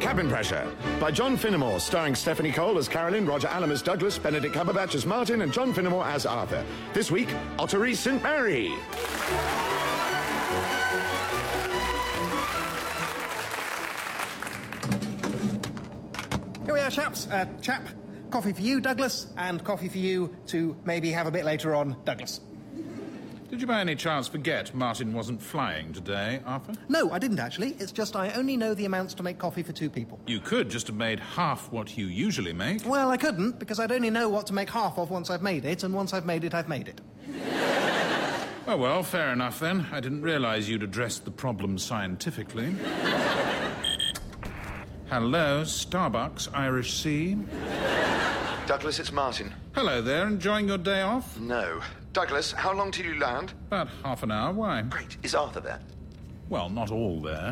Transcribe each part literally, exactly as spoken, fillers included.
Cabin Pressure by John Finnemore, starring Stephanie Cole as Carolyn, Roger Allam as Douglas, Benedict Cumberbatch as Martin, and John Finnemore as Arthur. This week, Ottery Saint Mary. Here we are, chaps. Uh, chap, coffee for you, Douglas, and coffee for you to maybe have a bit later on, Douglas. Did you by any chance forget Martin wasn't flying today, Arthur? No, I didn't, actually. It's just I only know the amounts to make coffee for two people. You could just have made half what you usually make. Well, I couldn't, because I'd only know what to make half of once I've made it, and once I've made it, I've made it. Oh, well, fair enough, then. I didn't realise you'd addressed the problem scientifically. Hello, Starbucks, Irish Sea. Douglas, it's Martin. Hello there, enjoying your day off? No. Douglas, how long till you land? About half an hour, why? Great. Is Arthur there? Well, not all there.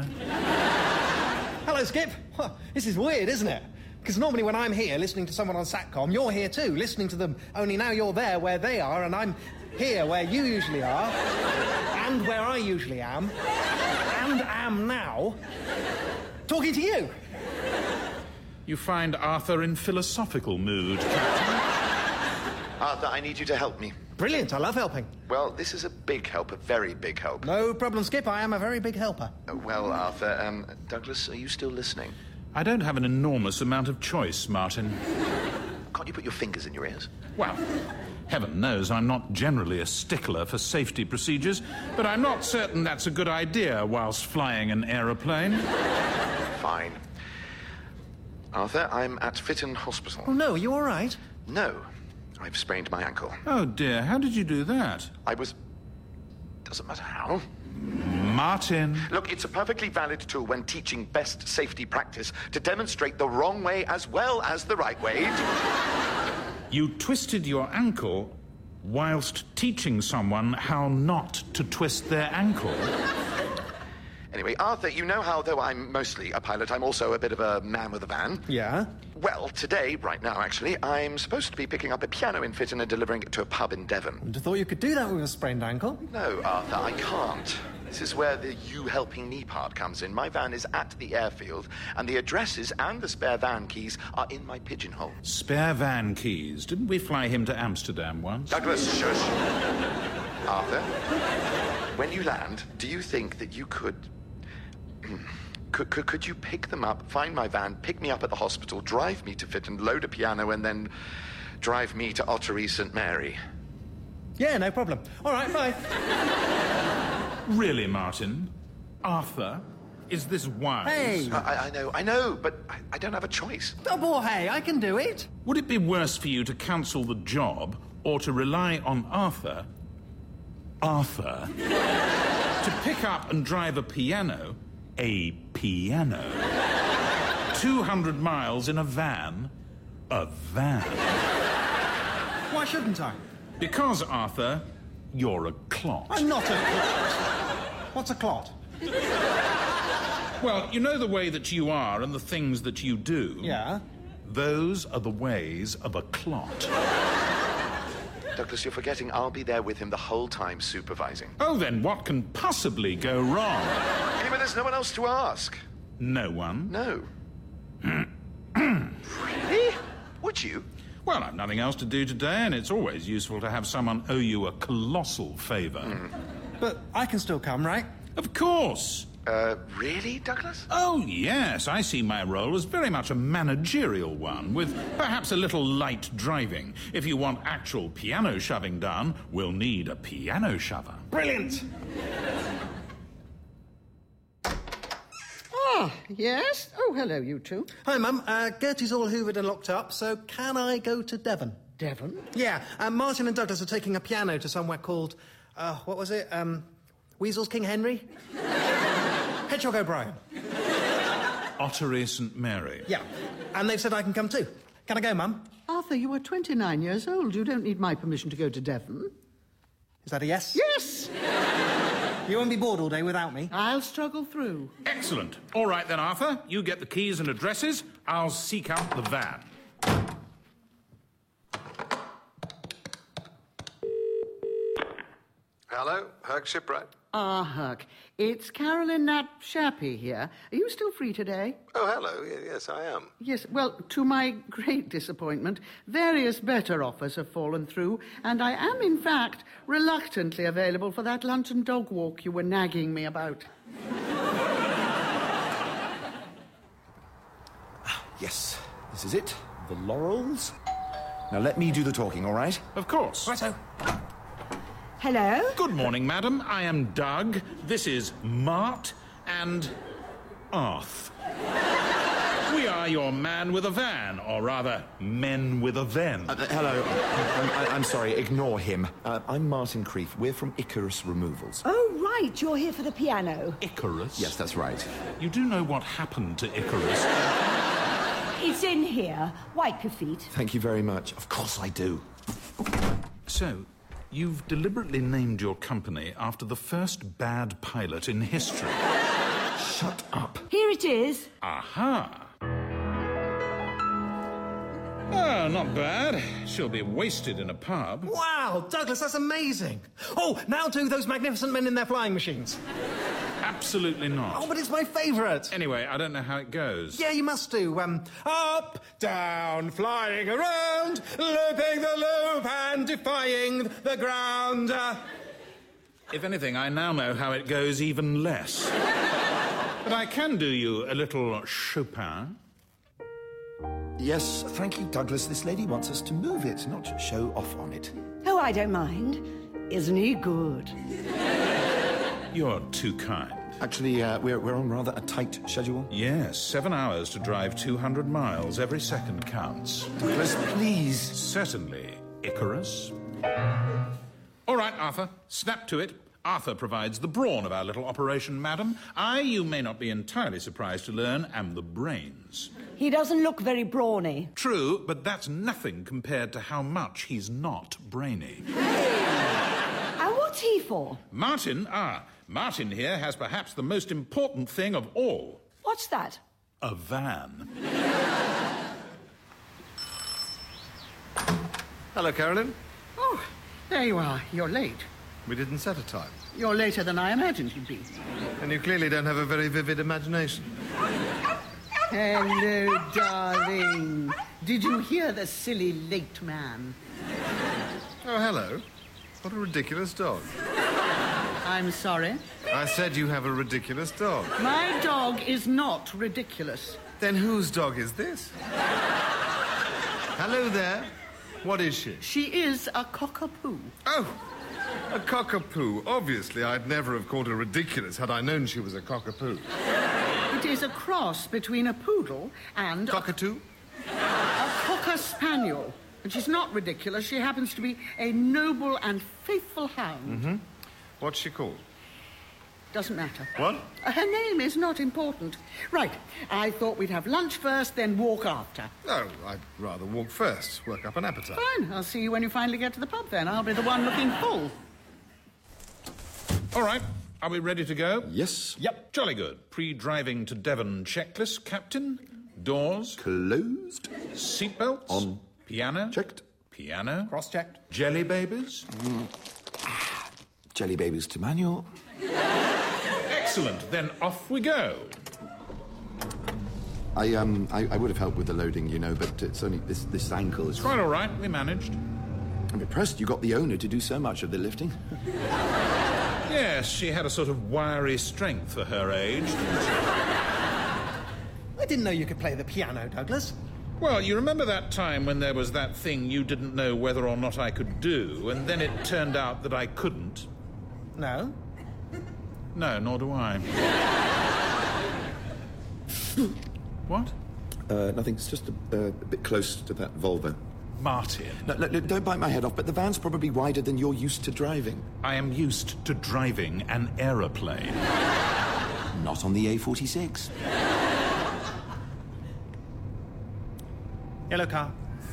Hello, Skip. Huh, this is weird, isn't it? Because normally when I'm here listening to someone on SATCOM, you're here too, listening to them, only now you're there where they are, and I'm here where you usually are, and where I usually am, and am now, talking to you. You find Arthur in philosophical mood, Captain. Arthur, I need you to help me. Brilliant, I love helping. Well, this is a big help, a very big help. No problem, Skip, I am a very big helper. Uh, well, Arthur, um, Douglas, are you still listening? I don't have an enormous amount of choice, Martin. Can't you put your fingers in your ears? Well, heaven knows I'm not generally a stickler for safety procedures, but I'm not certain that's a good idea whilst flying an aeroplane. Fine. Arthur, I'm at Fitton Hospital. Oh, no, are you all right? No, I've sprained my ankle. Oh, dear, how did you do that? I was... Doesn't matter how. Martin. Look, it's a perfectly valid tool when teaching best safety practice to demonstrate the wrong way as well as the right way. You twisted your ankle whilst teaching someone how not to twist their ankle. Anyway, Arthur, you know how, though I'm mostly a pilot, I'm also a bit of a man with a van? Yeah? Well, today, right now, actually, I'm supposed to be picking up a piano in Fitton and delivering it to a pub in Devon. I thought you could do that with a sprained ankle. No, Arthur, I can't. This is where the you helping me part comes in. My van is at the airfield, and the addresses and the spare van keys are in my pigeonhole. Spare van keys? Didn't we fly him to Amsterdam once? Douglas, shush. Arthur, when you land, do you think that you could... Could, could, could you pick them up, find my van, pick me up at the hospital, drive me to Fitton, load a piano, and then drive me to Ottery Saint Mary? Yeah, no problem. All right, bye. Really, Martin? Arthur? Is this wise? Hey! I, I know, I know, but I, I don't have a choice. Oh, boy, hey, I can do it. Would it be worse for you to cancel the job or to rely on Arthur, Arthur, to pick up and drive a piano, a piano, two hundred miles in a van, a van? Why shouldn't I? Because, Arthur, you're a clot. I'm not a clot. What's a clot? Well, you know the way that you are and the things that you do. Yeah? Those are the ways of a clot. Douglas, you're forgetting I'll be there with him the whole time supervising. Oh, then what can possibly go wrong? Anyway, there's no one else to ask. No one? No. Really? Would you? Well, I've nothing else to do today, and it's always useful to have someone owe you a colossal favour. Mm. But I can still come, right? Of course. Uh, really, Douglas? Oh, yes. I see my role as very much a managerial one, with perhaps a little light driving. If you want actual piano shoving done, we'll need a piano shover. Brilliant! Ah, yes? Oh, hello, you two. Hi, Mum. Uh, Gertie's all hoovered and locked up, so can I go to Devon? Devon? Yeah, uh, Martin and Douglas are taking a piano to somewhere called, uh, what was it? Um, Weasel's King Henry? Hedgehog O'Brien. Ottery Saint Mary. Yeah, and they've said I can come too. Can I go, Mum? Arthur, you are twenty-nine years old. You don't need my permission to go to Devon. Is that a yes? Yes! You won't be bored all day without me? I'll struggle through. Excellent. All right then, Arthur. You get the keys and addresses. I'll seek out the van. Hello, Herc Shipwright. Ah, Herc. It's Carolyn Nat Shappy here. Are you still free today? Oh, hello. Y- Yes, I am. Yes, well, to my great disappointment, various better offers have fallen through, and I am, in fact, reluctantly available for that lunch and dog walk you were nagging me about. Yes, this is it. The Laurels. Now let me do the talking, all right? Of course. Righto. Hello? Good morning, madam. I am Doug. This is Mart and Arth. We are your man with a van, or rather, men with a ven. Uh, uh, hello. I'm, I- I'm sorry, ignore him. Uh, I'm Martin Creef. We're from Icarus Removals. Oh, right, you're here for the piano. Icarus? Yes, that's right. You do know what happened to Icarus? It's in here. Wipe your feet. Thank you very much. Of course I do. So, you've deliberately named your company after the first bad pilot in history. Shut up. Here it is. Aha! Oh, not bad. She'll be wasted in a pub. Wow, Douglas, that's amazing. Oh, now do those magnificent men in their flying machines. Absolutely not. Oh, but it's my favourite. Anyway, I don't know how it goes. Yeah, you must do. Um, up, down, flying around, looping the loop and defying the ground. Uh, If anything, I now know how it goes even less. But I can do you a little Chopin. Yes, thank you, Douglas. This lady wants us to move it, not show off on it. Oh, I don't mind. Isn't he good? You're too kind. Actually, uh, we're, we're on rather a tight schedule. Yes, seven hours to drive two hundred miles. Every second counts. Douglas, please. Certainly, Icarus. All right, Arthur, snap to it. Arthur provides the brawn of our little operation, madam. I, you may not be entirely surprised to learn, am the brains. He doesn't look very brawny. True, but that's nothing compared to how much he's not brainy. And what's he for? Martin, ah, Martin here has perhaps the most important thing of all. What's that? A van. Hello, Carolyn. Oh, there you are. You're late. We didn't set a time. You're later than I imagined you'd be. And you clearly don't have a very vivid imagination. Hello, darling. Did you hear the silly late man? Oh, hello. What a ridiculous dog. I'm sorry. I said you have a ridiculous dog. My dog is not ridiculous. Then whose dog is this? Hello there. What is she? She is a cockapoo. Oh, a cockapoo. Obviously, I'd never have called her ridiculous had I known she was a cockapoo. It is a cross between a poodle and Cockatoo? a cocker spaniel. And she's not ridiculous. She happens to be a noble and faithful hound. Mm-hmm. What's she called? Doesn't matter. What? Her name is not important. Right. I thought we'd have lunch first, then walk after. Oh, I'd rather walk first, work up an appetite. Fine. I'll see you when you finally get to the pub, then. I'll be the one looking full. All right, are we ready to go? Yes. Yep. Jolly good. Pre-driving to Devon checklist, Captain. Doors. Closed. Seatbelts. On. Piano. Checked. Piano. Cross-checked. Jelly babies. Jelly babies to manual. Excellent. Then off we go. I, um, I, I would have helped with the loading, you know, but it's only this, this ankle is... Quite all right. We managed. I'm impressed you got the owner to do so much of the lifting. Yes, she had a sort of wiry strength for her age. I didn't know you could play the piano, Douglas. Well, you remember that time when there was that thing you didn't know whether or not I could do, and then it turned out that I couldn't? No. No, nor do I. What? Uh, nothing, it's just a, uh, a bit close to that Volvo. Martin. No, no, no, don't bite my head off, but the van's probably wider than you're used to driving. I am used to driving an aeroplane. Not on the A forty-six. Yellow car.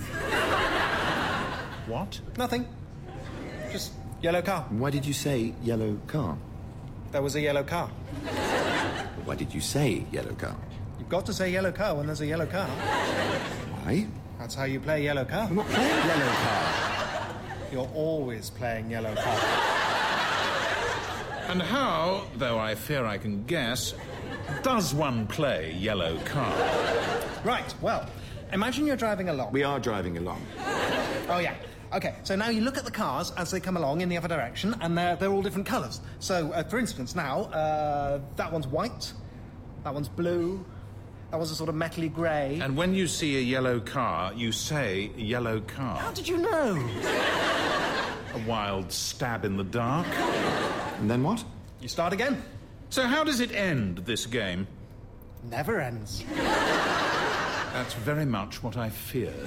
What? Nothing. Just yellow car. Why did you say yellow car? There was a yellow car. Why did you say yellow car? You've got to say yellow car when there's a yellow car. Why? That's how you play yellow car. I'm not playing yellow car. You're always playing yellow car. And how, though I fear I can guess, does one play yellow card? Right, well, imagine you're driving along. We are driving along. Oh, yeah. OK, so now you look at the cars as they come along in the other direction, and they're, they're all different colours. So, uh, for instance, now, uh, that one's white, that one's blue, that one's a sort of metally grey. And when you see a yellow car, you say yellow car. How did you know? A wild stab in the dark. And then what? You start again. So how does it end, this game? Never ends. That's very much what I feared.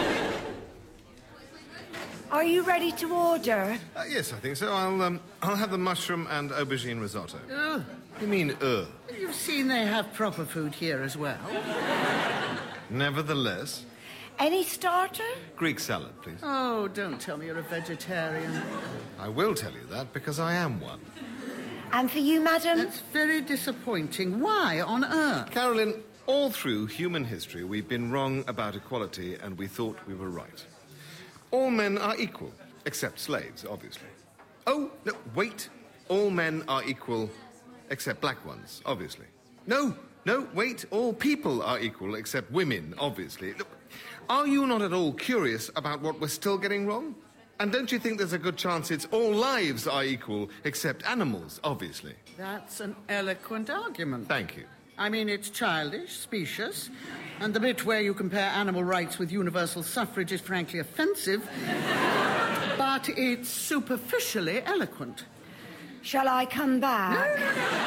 Are you ready to order? Uh, yes, I think so. I'll, um, I'll have the mushroom and aubergine risotto. Oh, You mean, uh? you've seen they have proper food here as well. Nevertheless, Any starter? Greek salad, please. Oh, don't tell me you're a vegetarian. I will tell you that because I am one. And for you, madam? That's very disappointing. Why on earth? Carolyn, all through human history, we've been wrong about equality and we thought we were right. All men are equal, except slaves, obviously. Oh, no, wait. All men are equal, except black ones, obviously. No, no, wait. All people are equal, except women, obviously. Look, are you not at all curious about what we're still getting wrong? And don't you think there's a good chance it's all lives are equal, except animals, obviously? That's an eloquent argument. Thank you. I mean, it's childish, specious, and the bit where you compare animal rights with universal suffrage is frankly offensive, but it's superficially eloquent. Shall I come back?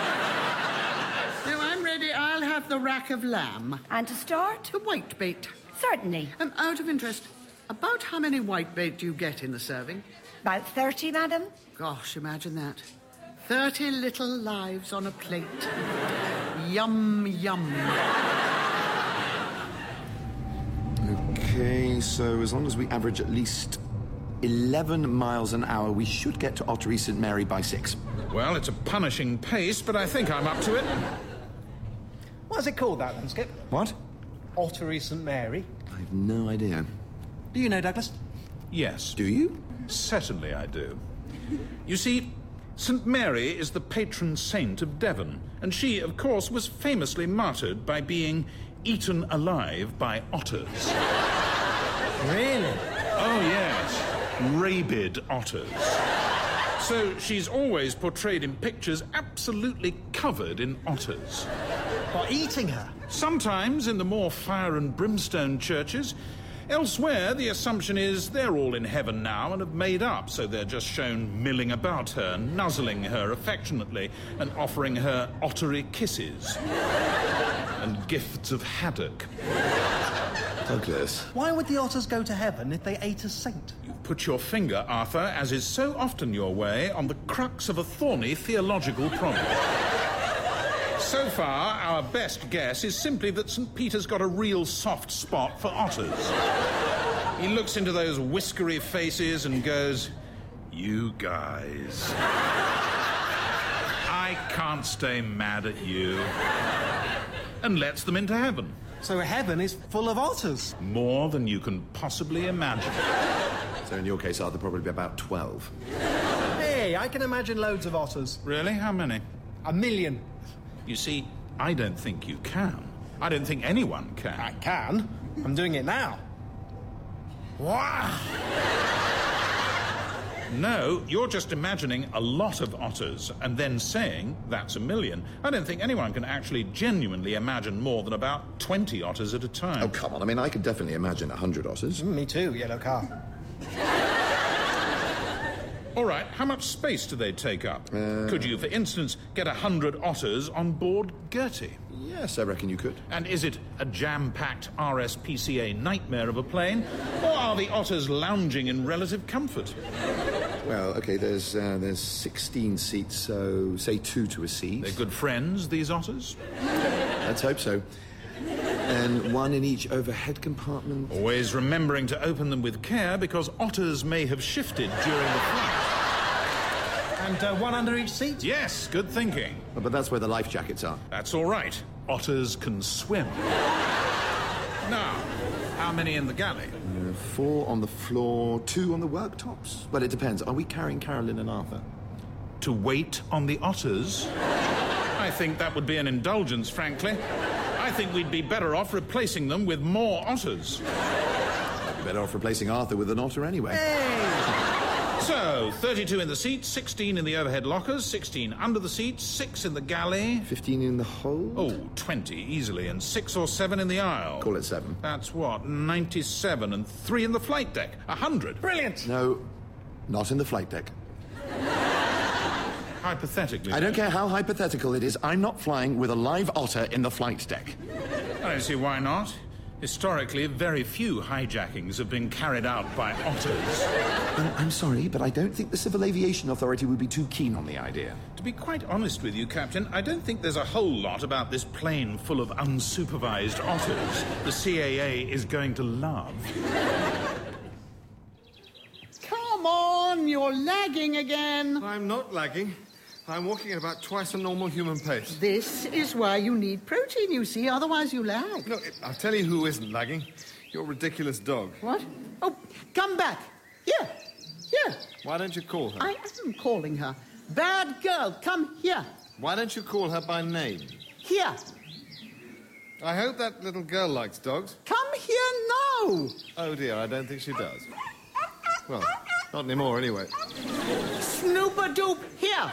No, I'm ready. I'll have the rack of lamb. And to start? The whitebait. Certainly. And out of interest, about how many whitebait do you get in the serving? About thirty, madam? Gosh, imagine that. Thirty little lives on a plate. Yum, yum. Okay, so as long as we average at least eleven miles an hour, we should get to Ottery Saint Mary by six. Well, it's a punishing pace, but I think I'm up to it. What's it called, that then, Skip? What? Ottery Saint Mary. I have no idea. Do you know, Douglas? Yes. Do you? Certainly I do. You see, Saint Mary is the patron saint of Devon, and she, of course, was famously martyred by being eaten alive by otters. Really? Oh, yes. Rabid otters. So she's always portrayed in pictures absolutely covered in otters. What, eating her? Sometimes in the more fire and brimstone churches. Elsewhere, the assumption is they're all in heaven now and have made up, so they're just shown milling about her, nuzzling her affectionately, and offering her ottery kisses. And gifts of haddock. Douglas. Why would the otters go to heaven if they ate a saint? You've put your finger, Arthur, as is so often your way, on the crux of a thorny theological problem. So far, our best guess is simply that Saint Peter's got a real soft spot for otters. He looks into those whiskery faces and goes, "You guys, I can't stay mad at you," and lets them into heaven. So heaven is full of otters? More than you can possibly imagine. So in your case, Arthur, probably about twelve. Hey, I can imagine loads of otters. Really? How many? A million. You see, I don't think you can. I don't think anyone can. I can. I'm doing it now. Wow! No, you're just imagining a lot of otters and then saying that's a million. I don't think anyone can actually genuinely imagine more than about twenty otters at a time. Oh, come on. I mean, I could definitely imagine a hundred otters. Mm, me too, yellow car. All right, how much space do they take up? Uh... Could you, for instance, get a hundred otters on board Gertie? Yes, I reckon you could. And is it a jam-packed R S P C A nightmare of a plane, or are the otters lounging in relative comfort? Well, OK, there's uh, there's sixteen seats, so say two to a seat. They're good friends, these otters? Let's hope so. And one in each overhead compartment. Always remembering to open them with care, because otters may have shifted during the flight. And uh, one under each seat? Yes, good thinking. Oh, but that's where the life jackets are. That's all right. Otters can swim. Now, how many in the galley? Uh, four on the floor, two on the worktops. Well, it depends. Are we carrying Carolyn and Arthur? To wait on the otters? I think that would be an indulgence, frankly. I think we'd be better off replacing them with more otters. I'd be better off replacing Arthur with an otter anyway. Hey! So, thirty-two in the seats, sixteen in the overhead lockers, sixteen under the seats, six in the galley. fifteen in the hold? Oh, twenty easily, and six or seven in the aisle. Call it seven. That's what, ninety-seven, and three in the flight deck. A hundred. Brilliant! No, not in the flight deck. Hypothetically. I don't care how hypothetical it is, I'm not flying with a live otter in the flight deck. I don't see why not. Historically, very few hijackings have been carried out by otters. Well, I'm sorry, but I don't think the Civil Aviation Authority would be too keen on the idea. To be quite honest with you, Captain, I don't think there's a whole lot about this plane full of unsupervised otters the C A A is going to love. Come on, you're lagging again. I'm not lagging. I'm walking at about twice a normal human pace. This is why you need protein, you see, otherwise you lag. No, I'll tell you who isn't lagging. Your ridiculous dog. What? Oh, come back. Here. Here. Why don't you call her? I am calling her. Bad girl, come here. Why don't you call her by name? Here. I hope that little girl likes dogs. Come here now. Oh, dear, I don't think she does. Well, not anymore, anyway. Snooper-doop, here.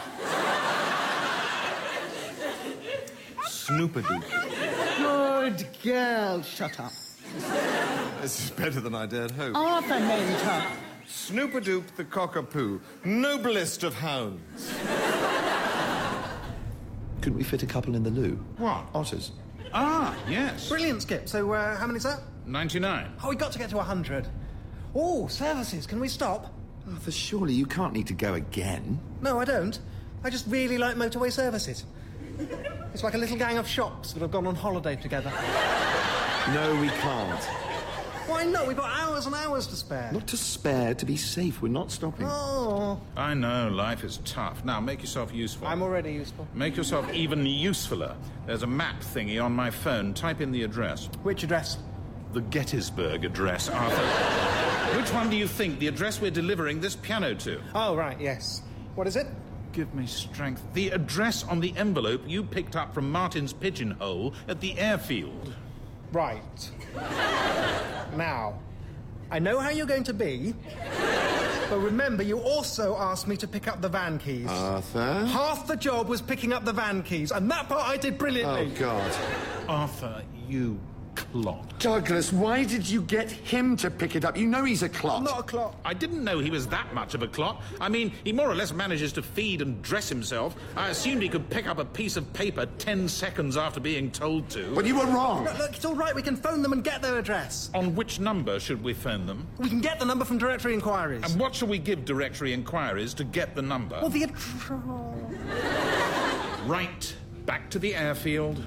Snooper-doop. Good girl. Shut up. This is better than I dared hope. Arthur named her. Snooper-doop the cockapoo, noblest of hounds. Couldn't we fit a couple in the loo? What? Otters. Ah, yes. Brilliant, Skip. So, uh, how many's that? ninety-nine. Oh, we got to get to a hundred. Oh, services. Can we stop? Arthur, surely you can't need to go again. No, I don't. I just really like motorway services. It's like a little gang of shops that have gone on holiday together. No, we can't. Why not? We've got hours and hours to spare. Not to spare, to be safe. We're not stopping. Oh, I know, life is tough. Now, make yourself useful. I'm already useful. Make yourself even usefuler. There's a map thingy on my phone. Type in the address. Which address? The Gettysburg address, Arthur. Which one do you think the address we're delivering this piano to? Oh, right, yes. What is it? Give me strength. The address on the envelope you picked up from Martin's pigeonhole at the airfield. Right. Now, I know how you're going to be, but remember, you also asked me to pick up the van keys. Arthur? Half the job was picking up the van keys, and that part I did brilliantly. Oh, God. Arthur, you clot. Douglas, why did you get him to pick it up? You know he's a clot. I'm not a clot. I didn't know he was that much of a clot. I mean, he more or less manages to feed and dress himself. I assumed he could pick up a piece of paper ten seconds after being told to. But you were wrong. Look, look, it's all right. We can phone them and get their address. On which number should we phone them? We can get the number from directory inquiries. And what shall we give directory inquiries to get the number? Well, the address... Right. Back to the airfield.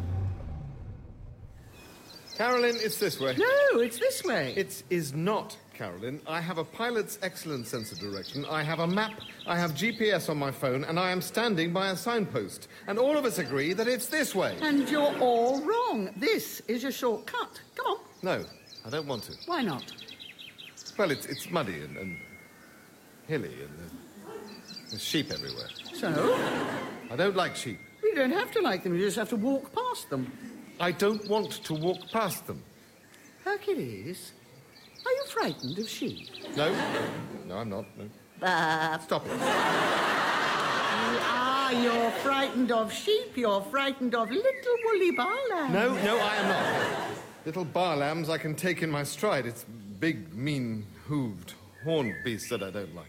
Carolyn, it's this way. No, it's this way. It is not, Carolyn. I have a pilot's excellent sense of direction. I have a map, I have G P S on my phone, and I am standing by a signpost. And all of us agree that it's this way. And you're all wrong. This is your shortcut. Come on. No, I don't want to. Why not? Well, it's, it's muddy and, and hilly, and there's, there's sheep everywhere. So? I don't like sheep. You don't have to like them. You just have to walk past them. I don't want to walk past them. Hercules, are you frightened of sheep? No, no, I'm not. No. Uh, Stop it. ah, you're frightened of sheep. You're frightened of little woolly bar lambs. No, no, I am not. Little bar lambs I can take in my stride. It's big, mean, hooved, horned beasts that I don't like.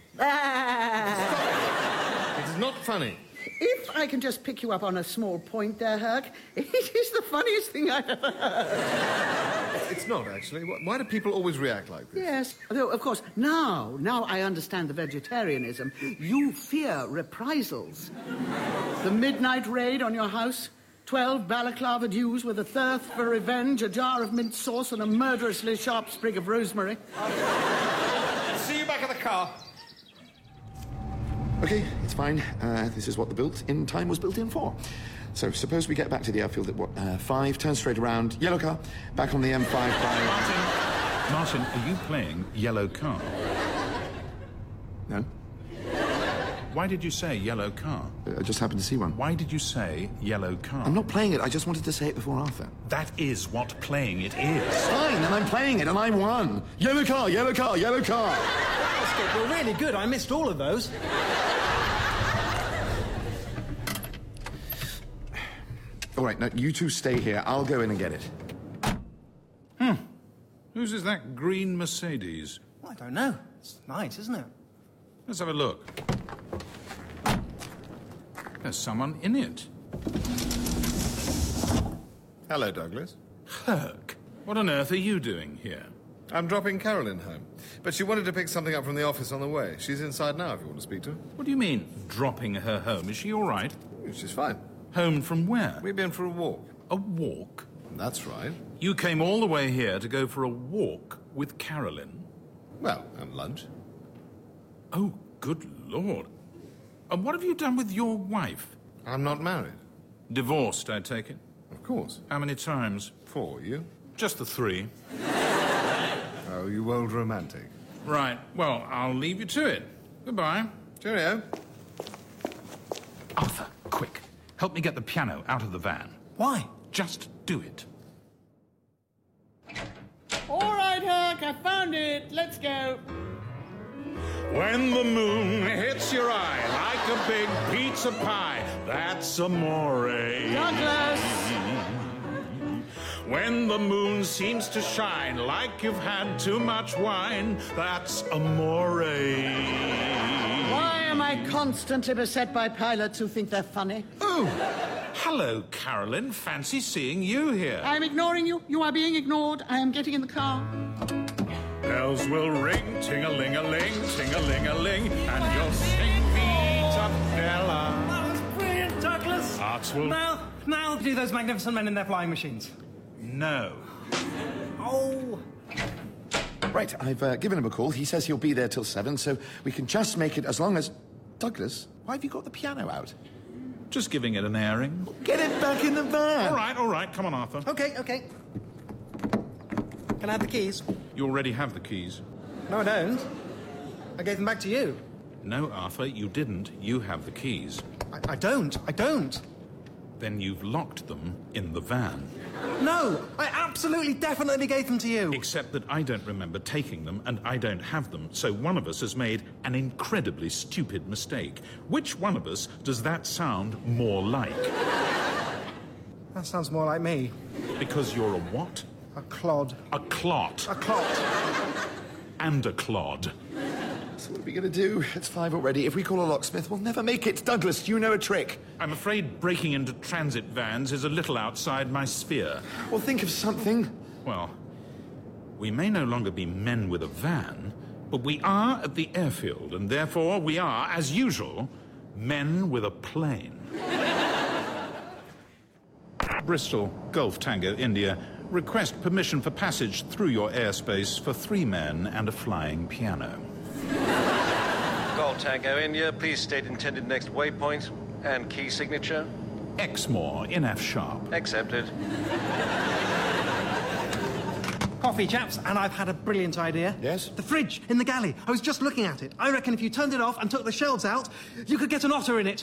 Ah. It is not funny. If I can just pick you up on a small point there, Herc, it is the funniest thing I've ever heard. It's not, actually. Why do people always react like this? Yes. Although, of course, now, now I understand the vegetarianism. You fear reprisals. The midnight raid on your house, twelve balaclava dews with a thirst for revenge, a jar of mint sauce, and a murderously sharp sprig of rosemary. See you back at the car. Okay, it's fine. Uh, this is what the built-in time was built in for. So suppose we get back to the airfield at, what, uh, five, turn straight around, yellow car, back on the M five by... Martin, Martin, are you playing yellow car? No? Why did you say yellow car? I just happened to see one. Why did you say yellow car? I'm not playing it. I just wanted to say it before Arthur. That is what playing it is. Fine, and I'm playing it, and I won. Yellow car, yellow car, yellow car. Skip, you're really good. I missed all of those. All right, now, you two stay here. I'll go in and get it. Hmm. Whose is that green Mercedes? Well, I don't know. It's nice, isn't it? Let's have a look. There's someone in it. Hello, Douglas. Herc, what on earth are you doing here? I'm dropping Carolyn home, but she wanted to pick something up from the office on the way. She's inside now if you want to speak to her. What do you mean, dropping her home? Is she all right? She's fine. Home from where? We've been for a walk. A walk? That's right. You came all the way here to go for a walk with Carolyn? Well, and lunch. Oh, good Lord. And what have you done with your wife? I'm not married. Divorced, I take it? Of course. How many times? Four, you? Just the three. Oh, you old romantic. Right, well, I'll leave you to it. Goodbye. Cheerio. Arthur, quick. Help me get the piano out of the van. Why? Just do it. All right, Herc, I found it. Let's go. When the moon hits your eye like a big pizza pie, that's amore. Douglas! When the moon seems to shine like you've had too much wine, that's amore. Why am I constantly beset by pilots who think they're funny? Oh, hello, Carolyn. Fancy seeing you here. I'm ignoring you. You are being ignored. I am getting in the car. Bells will ring, ting-a-ling-a-ling, ting-a-ling-a-ling, and you'll sing Vita Bella. That was brilliant, Douglas. Hearts will... Now, now do those magnificent men in their flying machines. No. Oh. Right, I've uh, given him a call. He says he'll be there till seven, so we can just make it as long as... Douglas, why have you got the piano out? Just giving it an airing. Get it back in the van! All right, all right. Come on, Arthur. Okay, okay. Can I have the keys? You already have the keys. No, I don't. I gave them back to you. No, Arthur, you didn't. You have the keys. I, I don't. I don't. Then you've locked them in the van. No, I absolutely, definitely gave them to you. Except that I don't remember taking them, and I don't have them, so one of us has made an incredibly stupid mistake. Which one of us does that sound more like? That sounds more like me. Because you're a what? A clod. A clot. A clot. And a clod. So what are we going to do? It's five already. If we call a locksmith, we'll never make it. Douglas, do you know a trick? I'm afraid breaking into transit vans is a little outside my sphere. Well, think of something. Well, we may no longer be men with a van, but we are at the airfield, and therefore we are, as usual, men with a plane. Bristol, Golf Tango, India. Request permission for passage through your airspace for three men and a flying piano. Golf Tango, India. Please state intended next waypoint and key signature. Exmoor in F sharp. Accepted. Coffee, chaps, and I've had a brilliant idea. Yes? The fridge in the galley. I was just looking at it. I reckon if you turned it off and took the shelves out, you could get an otter in it.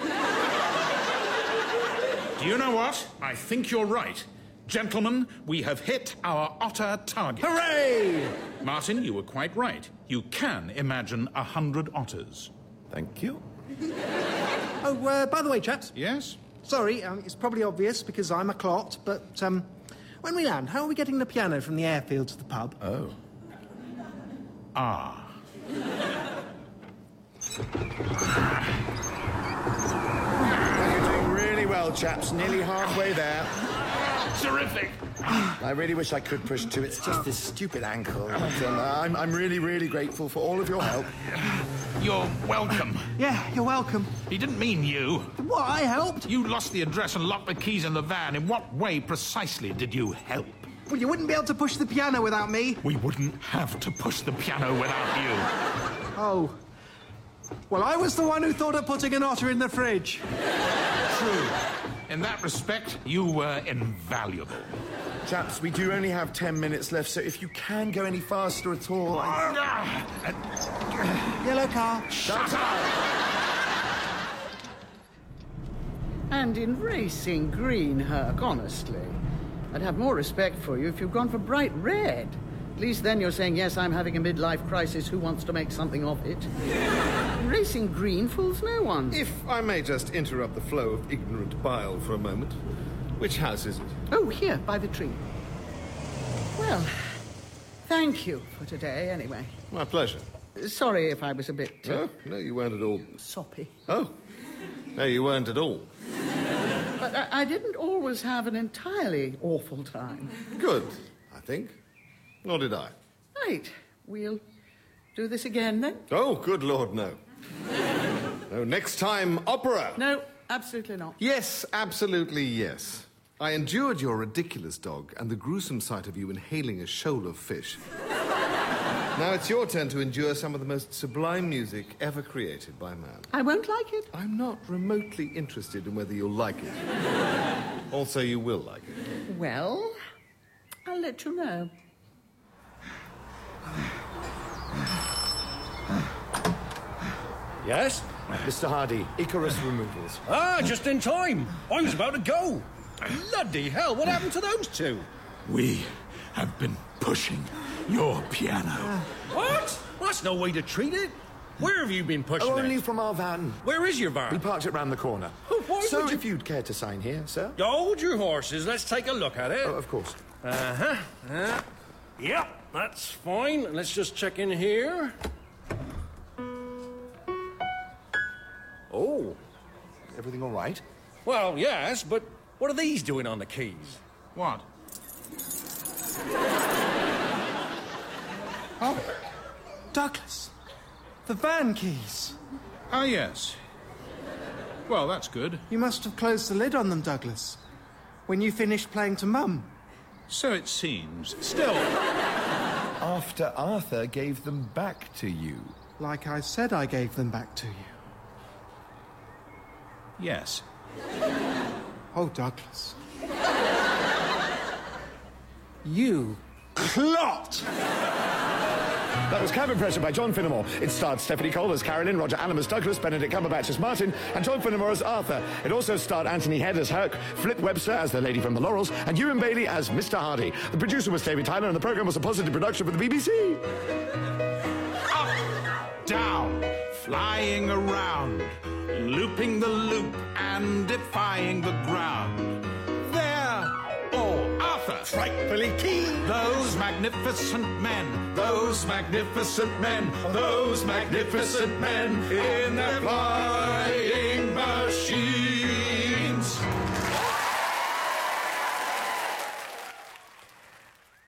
Do you know what? I think you're right. Gentlemen, we have hit our otter target. Hooray! Martin, you were quite right. You can imagine a hundred otters. Thank you. Oh, uh, by the way, chaps. Yes? Sorry, um, it's probably obvious because I'm a clot, but um, when we land, how are we getting the piano from the airfield to the pub? Oh. Ah. You're doing really well, chaps. Nearly halfway there. Terrific. I really wish I could push too. It's just this stupid ankle. But, um, I'm, I'm really, really grateful for all of your help. You're welcome. Yeah, you're welcome. He didn't mean you. What, I helped? You lost the address and locked the keys in the van. In what way precisely did you help? Well, you wouldn't be able to push the piano without me. We wouldn't have to push the piano without you. Oh. Well, I was the one who thought of putting an otter in the fridge. True. In that respect, you were invaluable. Chaps, we do only have ten minutes left, so if you can go any faster at all... I... Yellow car. Shut up! And in racing green, Herc, honestly. I'd have more respect for you if you'd gone for bright red. At least then you're saying, yes, I'm having a midlife crisis, who wants to make something of it? Racing green fools no one. If I may just interrupt the flow of ignorant bile for a moment. Which house is it? Oh, here, by the tree. Well, thank you for today, anyway. My pleasure. Sorry if I was a bit... Uh, no, no, you weren't at all. Soppy. Oh, no, you weren't at all. But I, I didn't always have an entirely awful time. Good, I think. Nor did I. Right. We'll do this again, then? Oh, good Lord, no. No, next time, opera. No, absolutely not. Yes, absolutely yes. I endured your ridiculous dog and the gruesome sight of you inhaling a shoal of fish. Now it's your turn to endure some of the most sublime music ever created by man. I won't like it. I'm not remotely interested in whether you'll like it. Also, you will like it. Well, I'll let you know. Yes? Mister Hardy, Icarus Removals. Ah, just in time. I was about to go. Bloody hell, what happened to those two? We have been pushing your piano. What? That's no way to treat it. Where have you been pushing Oh, it? only from our van. Where is your van? We parked it round the corner. Oh, why so would you... if you'd care to sign here, sir. Hold your horses. Let's take a look at it. Oh, of course. Uh-huh. Uh, yep, that's fine. Let's just check in here. Oh. Everything all right? Well, yes, but what are these doing on the keys? What? Oh, Douglas. The van keys. Ah, yes. Well, that's good. You must have closed the lid on them, Douglas, when you finished playing to Mum. So it seems. Still... After Arthur gave them back to you. Like I said I gave them back to you. Yes. Oh, Douglas. You clot! That was Cabin Pressure by John Finnemore. It starred Stephanie Cole as Carolyn, Roger Allam as Douglas, Benedict Cumberbatch as Martin, and John Finnemore as Arthur. It also starred Anthony Head as Herc, Flip Webster as the Lady from the Laurels, and Ewan Bailey as Mister Hardy. The producer was David Tyler, and the programme was a positive production for the B B C. Up, down, flying around, looping the loop and defying the ground. There, oh, Arthur, frightfully keen. Those magnificent men, those magnificent men, those magnificent men in their flying